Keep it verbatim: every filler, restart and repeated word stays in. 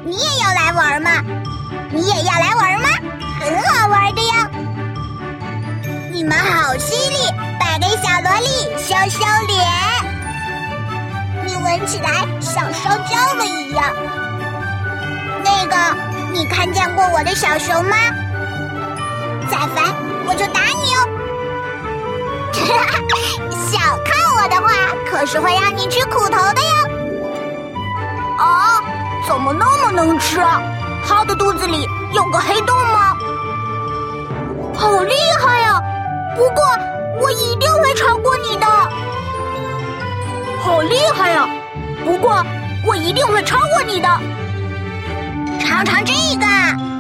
你也要来玩吗？你也要来玩吗？很好玩的呀！你们好犀利，摆给小萝莉羞羞脸。你闻起来像烧焦了一样。那个，你看见过我的小熊吗？再烦我就打你哦！小看我的话，可是会让你吃苦头的哟。啊，怎么那么能吃？它的肚子里有个黑洞吗？好厉害呀！不过我一定会超过你的。好厉害呀！不过我一定会超过你的。尝尝这个。